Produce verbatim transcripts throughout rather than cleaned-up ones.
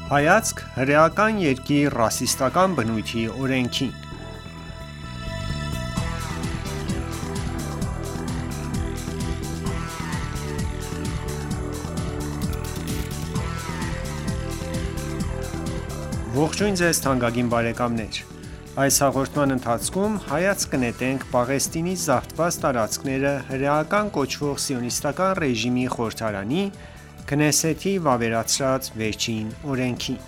Հայացք հրեական երկիր ռասիստական բնույթի օրենքին։ Ողջույն ձեզ թանկագին բարեկամներ: Այս հաղորդման ընթացքում հայացք կնետենք Պաղեստինի զավթված տարածքները հրեական կոչվող Սիոնիստական ռեժիմի խորհրդարանի՝ Քնեսեթի վավերացրած վերջին օրենքին: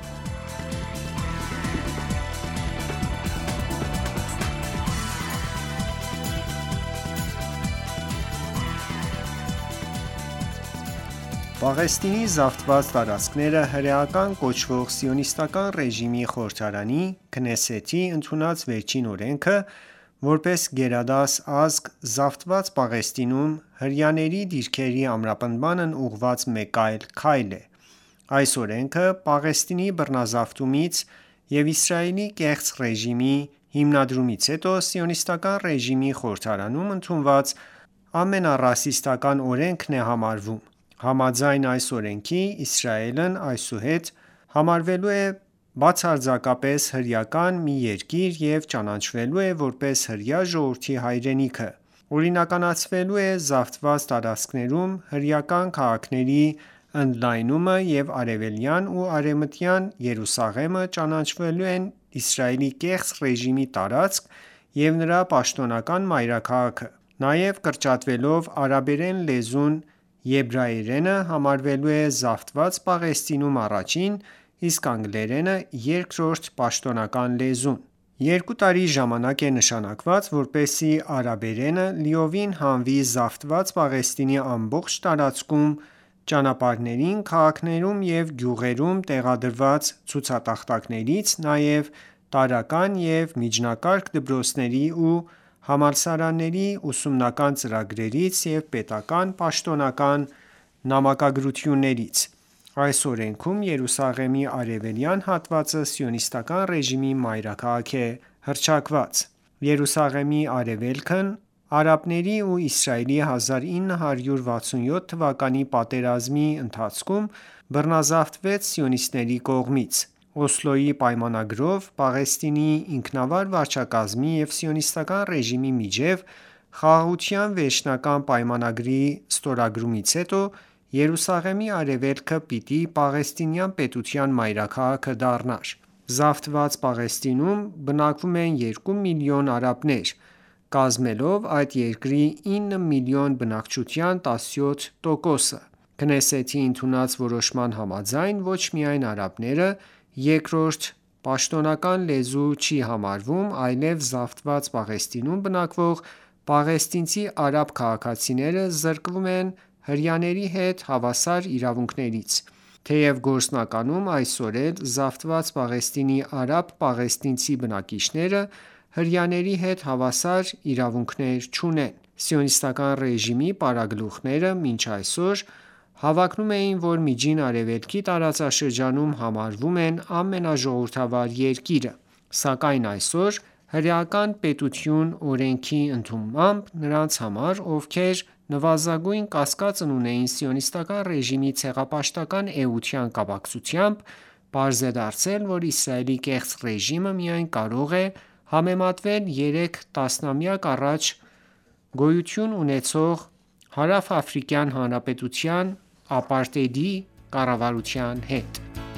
Պաղեստինի զավթված տարածքները հրեական կոչվող Սիոնիստական ռեժիմի խորհրդարանի՝ Քնեսեթի ընդունած վերջին օրենքը, որպես գերադաս ազգ զավթված Պաղեստինում հրեաների դիրքերի ամրապնդմանն ուղղված մեկ այլ քայլ է: Այս օրենքը Պաղեստինի բռնազավթումից և Իսրայելի կեղծ ռեժիմի հիմնադրումից հետո Սիոնիստական ռեժիմի խորհրդարանում ընդունված ամենառասիստական օրենքն է համարվում: Համաձայն այս օրենքի Իսրայելն այսուհետ համարվելու է բացարձակապես հրեական մի երկիր և ճանաչվելու է որպես հրեա ժողովրդի հայրենիքը: Օրինականացվելու է զավթված տարածքներում հրեական քաղաքների ընդլայնումը և Արևելյան ու Արևմտյան Երուսաղեմը ճանաչվելու են Իսրայելի կեղծ ռեժիմի տարածք և նրա պաշտոնական մայրաքաղաքը: Նաև կրճատվելով արաբերեն լեզուն եբրայերենը համարվելու է զավթված Պաղեստինում առաջին, իսկ անգլերենը երկրորդ պաշտոնական լեզուն: Երկու տարի ժամանակ է նշանակված, որպեսզի արաբերենը լիովին հանվի զավթված Պաղեստինի ամբողջ տարածքում ճանապարհներին, քաղաքներում և գյուղերում տեղադրված ցուցատախտակներից, նաև տարրական և միջնակարգ դպրոցների ու համալսարանների ուսումնական ծրագրերից և պետական պաշտոնական նամակագրություններից: Այս օրենքում Երուսաղեմի արևելյան հատվածը Սիոնիստական ռեժիմի մայրաքաղաք է հռչակված: Երուսաղեմի արևելքն արաբների ու Իսրայելի հազար ինը հարյուր վաթսունյոթ թվականի պատերազմի ընթացքում բռնազավթվեց սիոնիստների կողմից: Օսլոյի պայմանագրով Պաղեստինի ինքնավար վարչակազմի և Սիոնիստական ռեժիմի միջև խաղաղության վերջնական պայմանագրի ստորագրումից հետո Երուսաղեմի արևելքը պիտի պաղեստինյան պետության մայրաքաղաքը դառնար: Զավթված Պաղեստինում բնակվում են երկու միլիոն արաբներ, կազմելով այդ երկրի ինը միլիոն բնակչության տասնյոթ տոկոսը: Քնեսեթի ընդունած որոշման համաձայն ոչ միայն արաբները երկրորդ պաշտոնական լեզու չի համարվում, այլև զավթված Պաղեստինում բնակվող պաղեստինցի արաբ քաղաքացիները զրկվում են հրեաների հետ հավասար իրավունքներից: Թեև գործնականում այսօր էլ զավթված Պաղեստինի արաբ պաղեստինցի բնակիչները հրեաների հետ հավասար իրավունքներ չունեն: Սիոնիստական ռեժիմի պարագլուխները մինչ այսօր հավակնում էին, որ Միջին Արևելքի տարածաշրջանում համարվում են ամենաժողովրդավար երկիրը: Սակայն այսօր հրեական պետություն օրենքի ընդունմամբ նրանց համար, ովքեր նվազագույն կասկածն ունեին Սիոնիստական ռեժիմի ցեղապաշտական էության կապակցությամբ, պարզ է դարձել, որ Իսրայելի կեղծ ռեժիմը միայն կարող է համեմատվել երեք տասնամյակ առաջ գոյություն ունեցող Հարավաֆրիկյան Հանրապետության ապարտեիդի կառավարության հետ: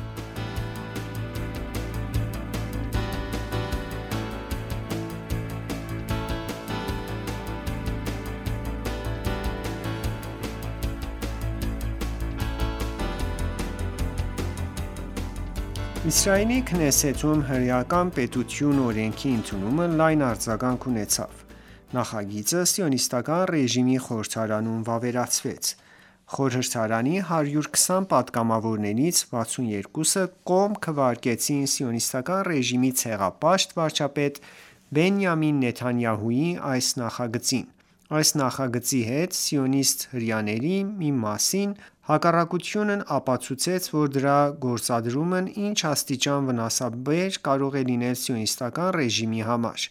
Իսրայելի Քնեսեթում հրեական պետություն օրենքի ընդունումը լայն արձագանք ունեցավ: Նախագիծը Սիոնիստական ռեժիմի խորհրդարանում վավերացվեց: Խորհրդարանի հարյուր քսան պատգամավորներից վաթսունյոթը կողմ քվեարկեցին Սիոնիստական ռեժիմի ցեղապաշտ վարչապետ Բենյամին Նեթանյահուի այս նախագծին: Այս նախագծի հետ սիոնիստ հրեաների մի մասին հակառակությունն ապացուցեց, որ դրա գործադրումն ինչ աստիճան վնասաբեր կարող է լինել Սիոնիստական ռեժիմի համար: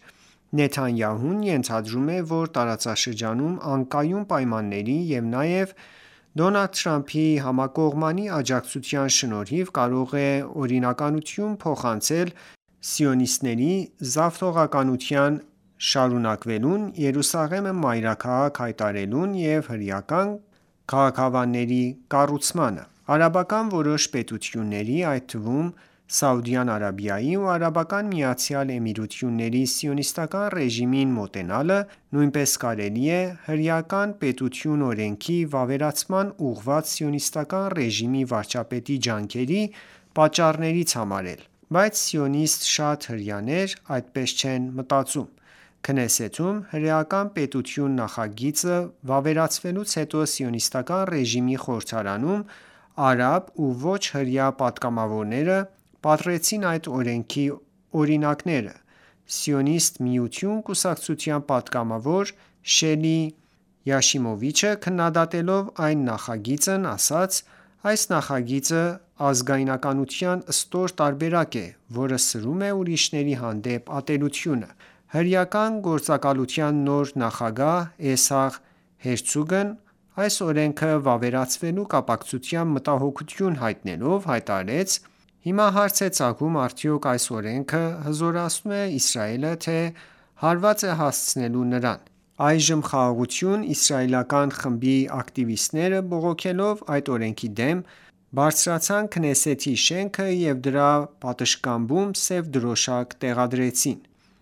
Նեթանյահուն ենթադրում է, որ տարածաշրջանում անկայուն պայմանների և նաև Դոնալդ Թրամփի համակողմանի աջակցության շնորհիվ կարող է օրինականություն փոխանցել սիոնիստների զավթողականության շարունակվելուն, Երուսաղեմը մայրաքաղաք հայտարարելուն և հրեական քաղաքավանների կառուցմանը: Արաբական որոշ պետությունների, այդ թվում Սաուդյան Արաբիայի ու Արաբական Միացյալ Էմիրությունների սիոնիստական ռեժիմին մոտենալը նույնպես կարելի է հրեական պետություն օրենքի վավերացման ուղղված սիոնիստական ռեժիմի վարչապետի ջանքերի պատճառներից համարել: Բայց սիոնիստ շատ հրեաներ այդպես չեն մտածում: Քնեսեթում հրեական պետություն նախագիծը վավերացվելուց հետո սիոնիստական ռեժիմի խորհրդարանում արաբ ու ոչ հրեա պատգամավորները պատռեցին այդ օրենքի օրինակները: Սիոնիստ միություն կուսակցության պատգամավոր Շելի Յաշիմովիչը քննադատելով այդ նախագիծն ասաց. «Այս նախագիծը ազգայնականության ստոր տարբերակ է, որը սրում է ուրիշների հանդեպ ատելությունը»: Հրեական գործակալության նոր նախագահ Էսաղ Հերցոգն այս օրենքը վավերացվելու կապակցությամբ մտահոգություն հայտնելով հայտարարեց. «Հիմա հարց է ծագում արդյոք այս օրենքը հզորացնում է Իսրայելը, թե հարված է հասցնելու նրան»: Այժմ «Խաղաղություն» իսրայելական խմբի ակտիվիստները բողոքելով այդ օրենքի դեմ, բարձրացան Քնեսեթի շենքը և դրա պատշգամբում սև դրոշակ տեղադրեցին: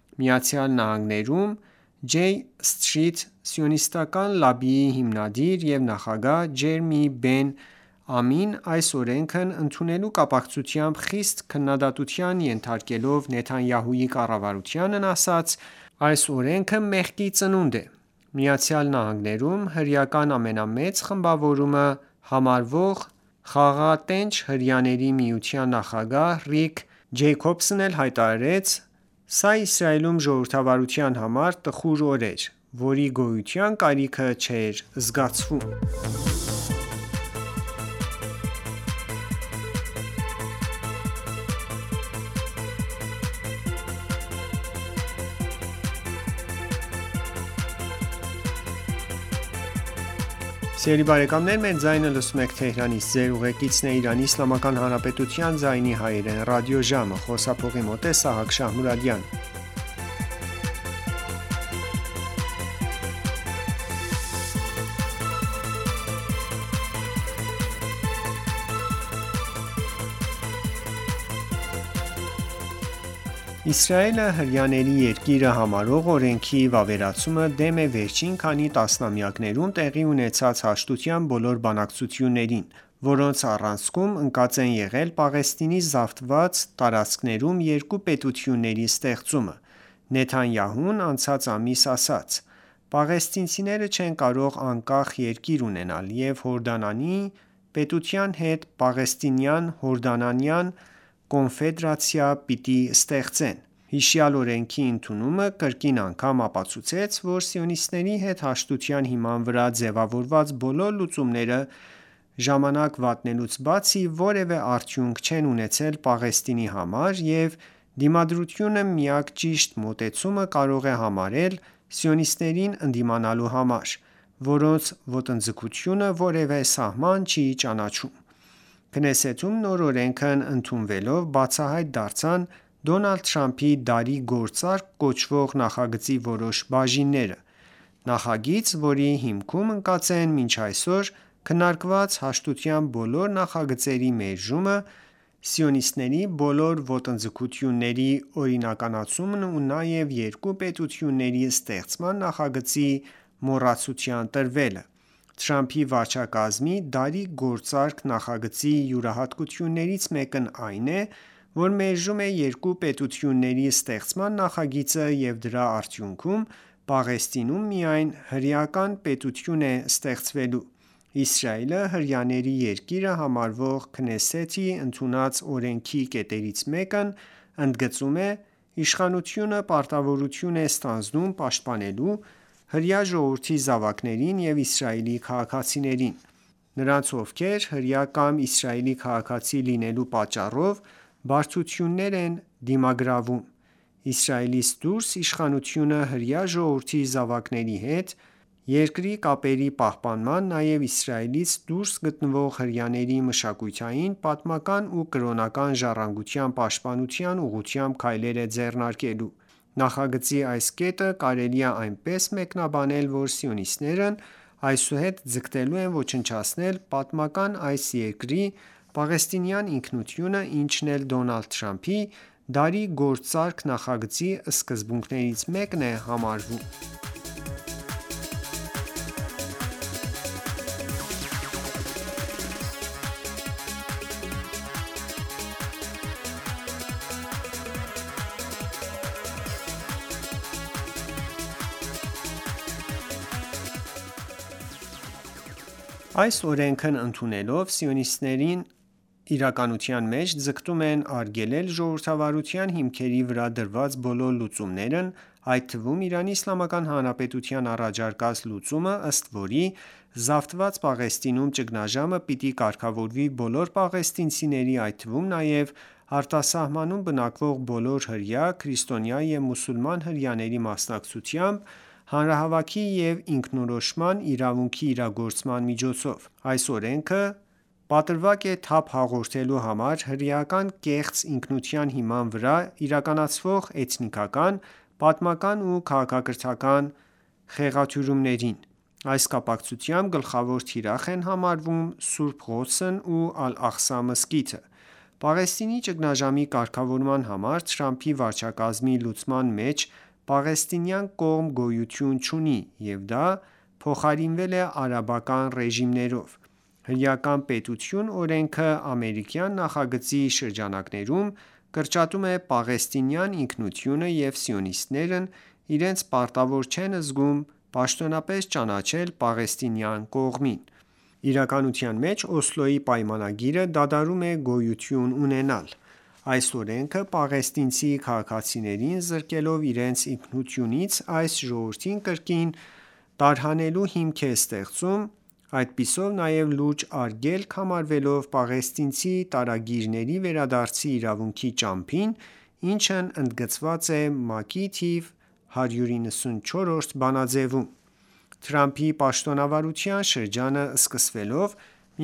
ԱՄՆ-ում J Street սիոնիստական լաբիի հիմնադիր և նախագահ Ջերեմի Բեն-Ամին այս օրենքն ընդունելու կապակցությամբ խիստ քննադատության ենթարկելով Նեթանյահուի կառավարությանն ասաց. «Այս օրենքը մեղքի ծնունդ է»: ԱՄՆ-ում հրեական ամենամեծ խմբավորումը համարվող Խաղաղատենչ հրեաների միության նախագահ Ռիկ Ջեյքոբսն էլ հայտարարեց. «Սա Իսրայելում ժողովրդավարության համար տխուր օր էր, որի գոյության կարիքը չէր զգացվում»: Իսրայելը հրեաների երկիր համարվող օրենքի վավերացումը դեմ է վերջին քանի տասնամյակներում տեղի ունեցած հաշտության բոլոր բանակցություններին, որոնց առանցքում ընկած է եղել Պաղեստինի զավթված տարածքներում երկու պետությունների ստեղծումը: Նեթանյահուն անցած ամիս ասաց. «Պաղեստինցիները չեն կարող անկախ երկիր ունենալ և Հորդանանի պետության հետ Պաղեստինյան հորդանանյան կոնֆեդերացիա պիտի ստեղծեն»: Հիշյալ օրենքի ընդունումը կրկին անգամ ապացուցեց, որ սիոնիստների հետ հաշտության հիման վրա ձևավորված բոլոր լուծումները ժամանակ վատնելուց բացի որևէ արդյունք չեն ունեցել Պաղեստինի համար և Դիմադրությունը միակ ճիշտ մոտեցումը կարող է համարել սիոնիստներին ընդդիմանալու համար, որոնց ոտնձգությունը որևէ սահման չի ճանաչում: Քնեսեթում նոր օրենքն ընդունվելով բացահայտ դարձան Դոնալդ Թրամփի «Դարի գործարք» կոչվող նախագծի որոշ բաժինները: Նախագիծ, որի հիմքում ընկած են մինչ այսօր քննարկված հաշտության բոլոր նախագծերի մերժումը, սիոնիստների բոլոր ոտնձգությունների օրինականացումն ու նաև երկու պետությունների ստեղծման նախագծի մոռացության տրվելը: Թրամփի վարչակարգի «Դարի գործարք» նախագծի յուրահատկություններից մեկն այն է, որ մերժում է երկու պետությունների ստեղծման նախագիծը և դրա արդյունքում Պաղեստինում միայն հրեական պետություն է ստեղծվելու: Իսրայելը հրեաների երկիր համարվող Քնեսեթի ընդունած օրենքի կետերից մեկն ընդգծում է. «Իշխանությունը պարտավորություն է ստանձնում պաշտպանելու հրեա ժողովրդի զավակներին և Իսրայելի քաղաքացիներին, նրանց ովքեր հրեա կամ Իսրայելի քաղաքացի լինելու պատճառով բարդություններ են դիմագրավում: Իսրայելից դուրս իշխանությունը հրեա ժողովրդի զավակների հետ Երկրի կապերի պահպանման, նաև Իսրայելից դուրս գտնվող հրեաների մշակութային, պատմական ու կրոնական ժառանգության պաշտպանության ուղղությամբ քայլեր է ձեռնարկելու: Նախագծի այս կետը կարելի է այնպես մեկնաբանել, որ սիոնիստներն այսուհետ ձգտելու են ոչնչացնել պատմական այս երկրի պաղեստինյան ինքնությունը, ինչն էլ Դոնալդ Թրամփի դարի գործարք նախագծի սկզբունքներից մեկն է համարվում: Այս օրենքն ընդունելով, սիոնիստներն իրականության մեջ ձգտում են արգելել ժողովրդավարության հիմքերի վրա դրված բոլոր լուծումներն, այդ թվում ԻԻՀ-ի առաջարկած լուծումը, ըստ որի զավթված Պաղեստինում ճգնաժամը պիտի կարգավորվի բոլոր պաղեստինցիների, այդ թվում նաև արտասահմանում բնակվող բոլոր հրեա, քրիստոնյա և մուսուլման հրեաների մասնակցությամբ, հանրահավաքի և ինքնորոշման իրավունքի իրագործման միջոցով: Այս օրենքը պատրվակ է թափ հաղորդելու համար հրեական կեղծ ինքնության հիման վրա իրականացվող էթնիկական, պատմական ու քաղաքակրթական խեղաթյուրումներին: Այս կապակցությամբ գլխավոր թիրախ են համարվում Սուրբ Ղոդսն ու Ալ-Աղսա մզկիթը: Պաղեստինի ճգնաժամի կարգավորման համար Թրամփի վարչակարգի լուծման մեջ պաղեստինյան կողմ գոյություն չունի և դա փոխարինվել է արաբական ռեժիմներով: Հրեական պետություն օրենքը ամերիկյան նախագծի շրջանակներում կրճատում է պաղեստինյան ինքնությունը և սիոնիստներն իրենց պարտավոր չեն զգում պաշտոնապես ճանաչել պաղեստինյան կողմին: Իրականության մեջ Օսլոյի պայմանագիրը դադարում է գոյություն ունենալ: Այս օրենքը պաղեստինցի քաղաքացիներին զրկելով իրենց ինքնությունից, այս ժողովրդին կրկին տարհանելու հիմք է ստեղծում, այդպիսով նաև լուրջ արգելք համարվելով պաղեստինցի տարագիրների վերադարձի իրավունքի ճամփին, ինչն ընդգծված է ՄԱԿ-ի թիվ հարյուր իննսունչորրորդ բանաձևում: Թրամփի պաշտոնավարության շրջանը սկսվելով,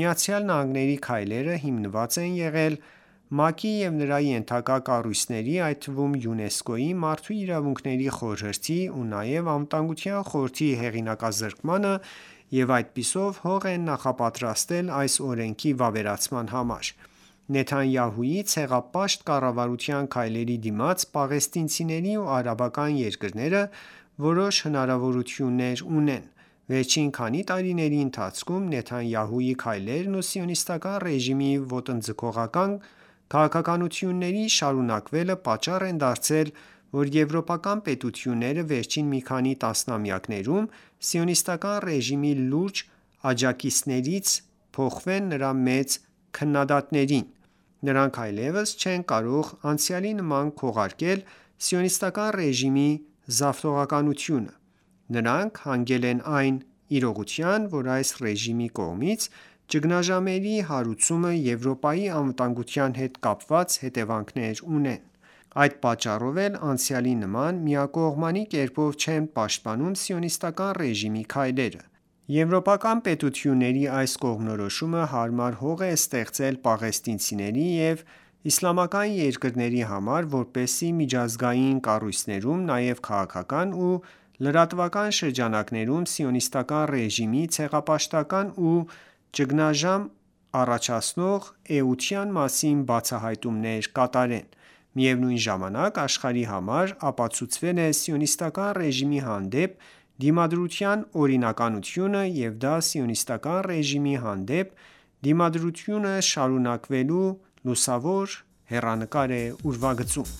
ԱՄՆ-ի քայլերը հիմնված են եղել ՄԱԿ-ի և նրա ենթակա կառույցների, այդ թվում ՅՈՒՆԵՍԿՕ-ի, Մարդու իրավունքների խորհրդի ու նաև Անվտանգության խորհրդի հեղինակազրկմանը և այդպիսով հող են նախապատրաստել այս օրենքի վավերացման համար: Նեթանյահուի ցեղապաշտ կառավարության քայլերի դիմաց պաղեստինցիների ու արաբական երկրները որոշ հնարավորություններ ունեն: Վերջին քանի տարիների ընթացքում Նեթանյահուի քայլերն ու սիոնիստական ռեժիմի ոտնձգողական քաղաքականությունների շարունակվելը պատճառ են դարձել, որ եվրոպական պետությունները վերջին մի քանի տասնամյակներում սիոնիստական ռեժիմի լուրջ աջակիցներից փոխվեն նրա մեծ քննադատներին: Նրանք այլևս չեն կարող անցյալի նման քողարկել սիոնիստական ռեժիմի զավթողականությունը: Նրանք հանգել են այն իրողության, որ այս ռեժիմի կողմից ճգնաժամերի հարուցումը Եվրոպայի անվտանգության հետ կապված հետևանքներ ունեն: Այդ պատճառով էլ անցյալի նման միակողմանի կերպով չեն պաշտպանում սիոնիստական ռեժիմի քայլերը: Եվրոպական պետությունների այս կողմնորոշումը հարմար հող է ստեղծել պաղեստինցիների և իսլամական երկրների համար, որպեսզի միջազգային կառույցներում, նաև քաղաքական ու լրատվական շրջանակներում սիոնիստական ռեժիմի ցեղապաշտական ու ճգնաժամ առաջացնող էության մասին բացահայտումներ կատարեն: Միևնույն ժամանակ աշխարհի համար ապացուցվել է սիոնիստական ռեժիմի հանդեպ դիմադրության օրինականությունը և դա սիոնիստական ռեժիմի հանդեպ դիմադրությունը շարունակվելու լուսավոր հեռանկար է ուրվագծում: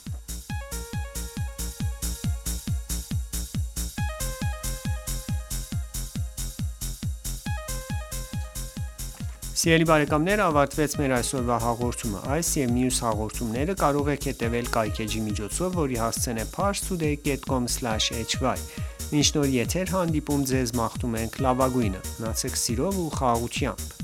Ավարտվեց մեր այսօրվա հաղորդումը: Այս և մյուս հաղորդումները կարող եք հետևել կայքէջի միջոցով, որի հասցեն է parstoday dot com slash hy: Մինչ նոր եթեր հանդիպում ձեզ մաղթում ենք լավագույնը: Մնացեք սիրով ու խաղաղությամբ: